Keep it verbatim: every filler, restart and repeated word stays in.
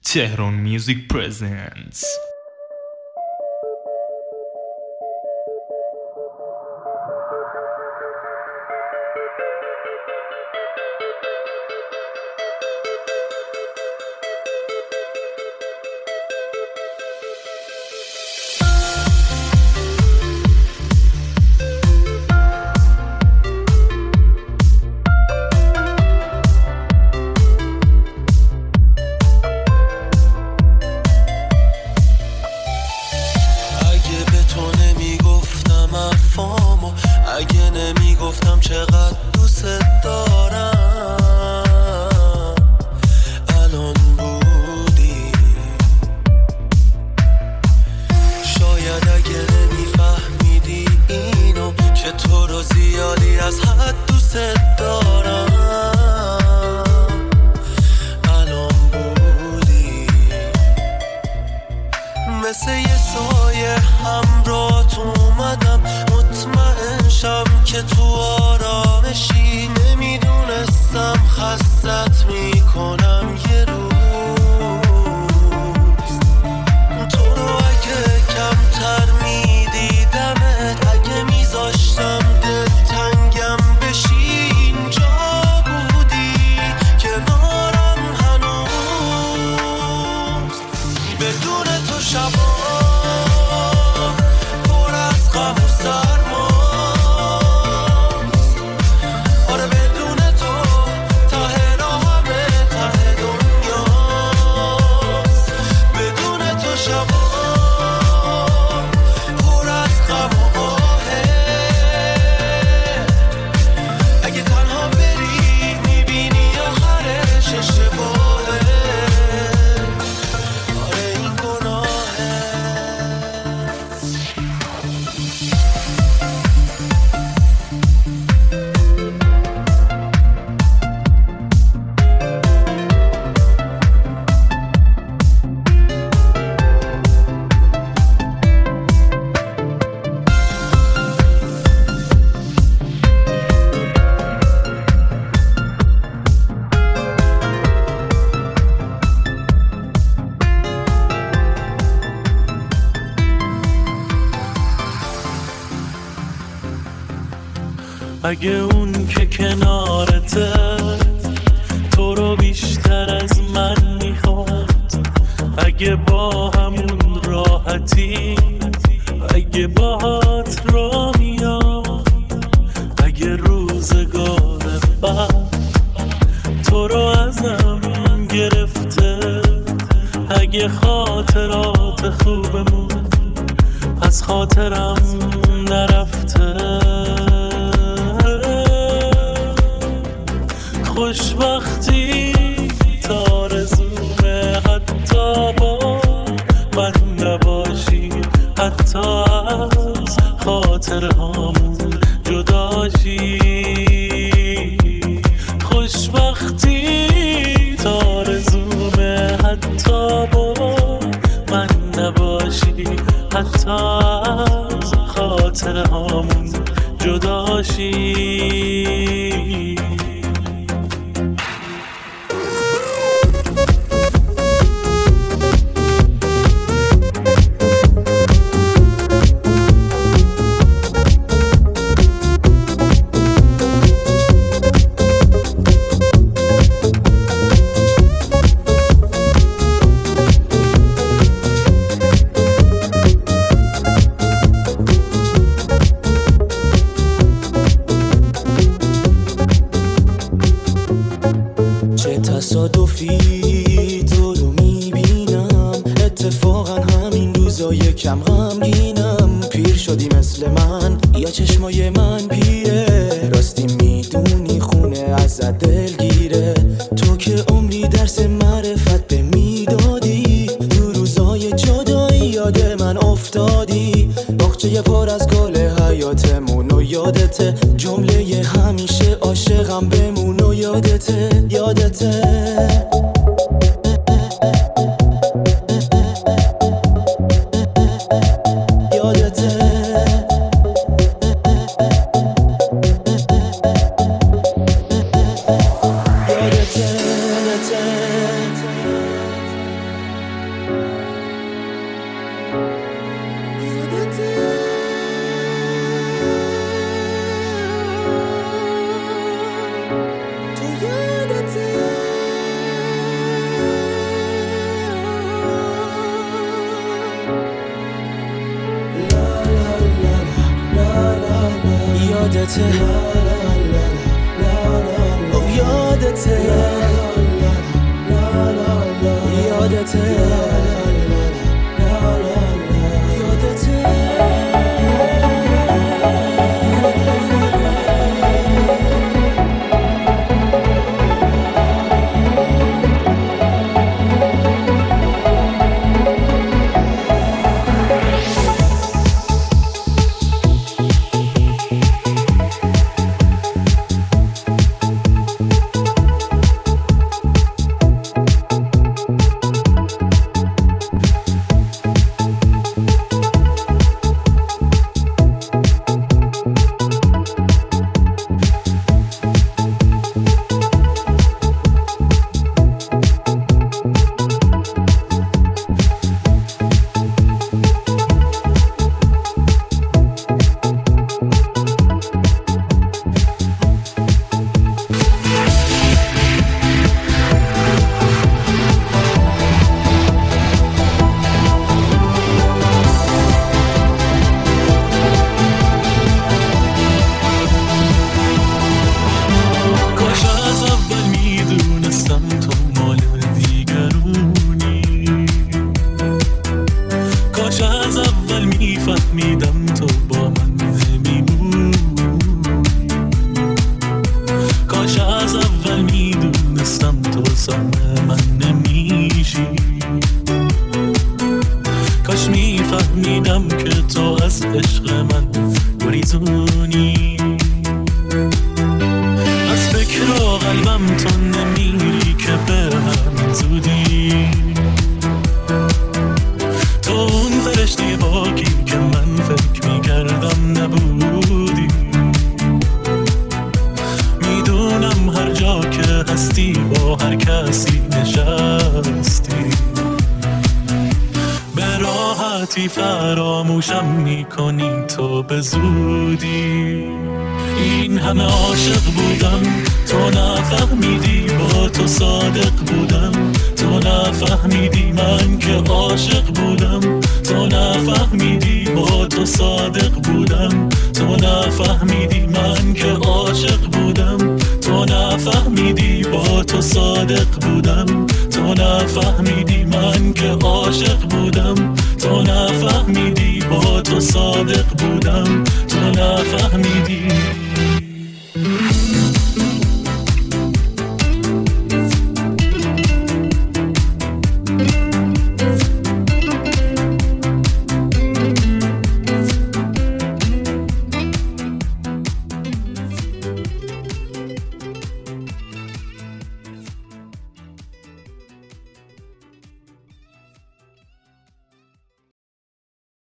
Tehran Music presents. اگه نمیگفتم چقدر دوست دارم الان بودی. شاید اگه نمیفهمیدی اینو که تو رو زیادی از حد دوست دارم الان بودی. مثل یه سایه همراهت اومدم، مطمئن شم که تو آرامشی. نمیدونستم خستت میکنم یه روز. تو رو اگه کمتر میدیدمت، اگه میذاشتم دلتنگم بشی، اینجا بودی کنارم هنوز. بدون تو شبا پر از غم و سرما، آره بدون تو ته راه همه ته دنیاست. بدون تو شبا پر از غم و آهه، اگه تنها بری میبینی آخرش اشتباهه. آره این گناهه. اگه اون که کنارته تو رو بیشتر از من میخواد، اگه با همون راحتی، اگه باهات را میاد، اگه روزگار بعد تو رو ازم گرفته، اگه خاطرات خوبمون از خاطرم نرفته، خوشبختی تارزومه حتی با من نباشی، حتی از خاطرهامون جداشی. خوشبختی تارزومه حتی با من نباشی، حتی از خاطرهامون جداشی. تصادفی تو رو میبینم، اتفاقا همین روزا یکم غمگینم. پیر شدی مثل من یا چشمای من پیره، راستی میدونی خونه ازت دلگیره. تو که عمری درس معرفت به میدادی، تو روزای جدایی یاد من افتادی. باغچه پر از گل حیاتمون و یادته، جمله همیشه عاشقم بمون و یادته یادته. یادته او یادته یادته فراموشم میکنی تو به زودی. این همه عاشق بودم تو نفهمیدی، با تو صادق بودم تو نفهمیدی، من که عاشق بودم تو نفهمیدی، با تو صادق بودم تو نفهمیدی، من که عاشق بودم تو نفهمیدی، با تو صادق بودم تو نفهمیدی، من که عاشق بودم تو نفهمیدی، با تو صادق بودم